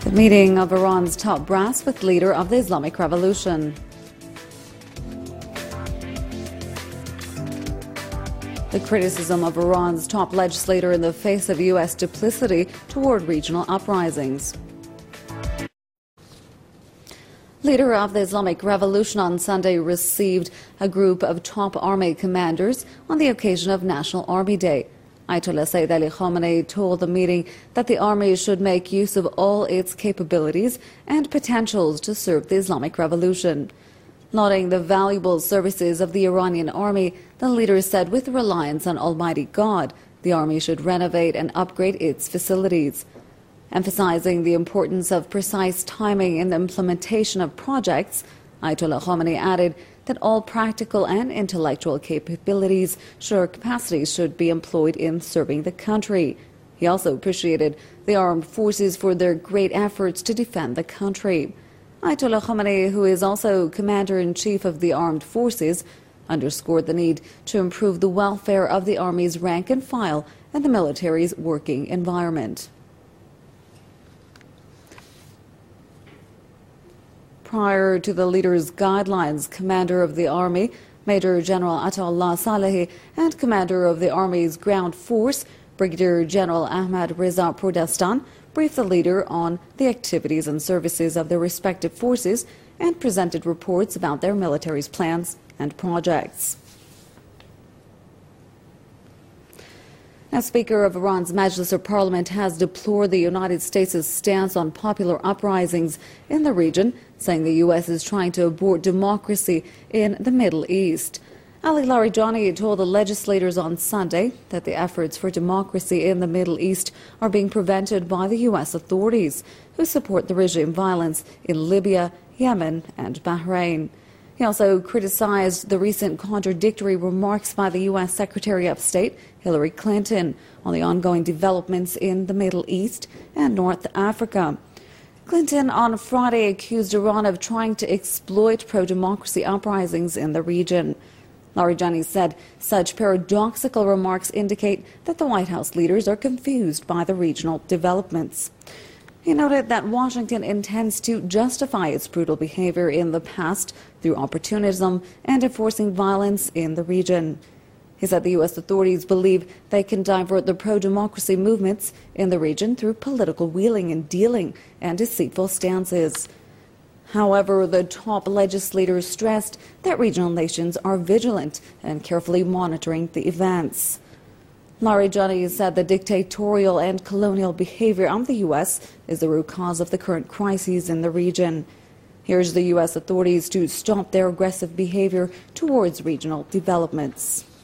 The meeting of Iran's top brass with leader of the Islamic Revolution. The criticism of Iran's top legislator in the face of U.S. duplicity toward regional uprisings. Leader of the Islamic Revolution on Sunday received a group of top army commanders on the occasion of National Army Day. Ayatollah Sayyid Ali Khamenei told the meeting that the army should make use of all its capabilities and potentials to serve the Islamic Revolution. Lauding the valuable services of the Iranian army, the leader said with reliance on Almighty God, the army should renovate and upgrade its facilities. Emphasizing the importance of precise timing in the implementation of projects, Ayatollah Khamenei added that all practical and intellectual capabilities or capacities should be employed in serving the country. He also appreciated the armed forces for their great efforts to defend the country. Ayatollah Khamenei, who is also Commander-in-Chief of the Armed Forces, underscored the need to improve the welfare of the Army's rank and file and the military's working environment. Prior to the leader's guidelines, Commander of the Army, Major General Ataullah Salehi, and Commander of the Army's Ground Force, Brigadier General Ahmad Reza Prodastan, briefed the leader on the activities and services of their respective forces and presented reports about their military's plans and projects. Now, Speaker of Iran's Majlis of Parliament has deplored the United States' stance on popular uprisings in the region, saying the U.S. is trying to abort democracy in the Middle East. Ali Larijani told the legislators on Sunday that the efforts for democracy in the Middle East are being prevented by the U.S. authorities, who support the regime violence in Libya, Yemen, and Bahrain. He also criticized the recent contradictory remarks by the U.S. Secretary of State Hillary Clinton on the ongoing developments in the Middle East and North Africa. Clinton on Friday accused Iran of trying to exploit pro-democracy uprisings in the region. Larijani said such paradoxical remarks indicate that the White House leaders are confused by the regional developments. He noted that Washington intends to justify its brutal behavior in the past through opportunism and enforcing violence in the region. He said the U.S. authorities believe they can divert the pro-democracy movements in the region through political wheeling and dealing and deceitful stances. However, the top legislators stressed that regional nations are vigilant and carefully monitoring the events. Larijani said the dictatorial and colonial behavior of the U.S. is the root cause of the current crises in the region. He urged the U.S. authorities to stop their aggressive behavior towards regional developments.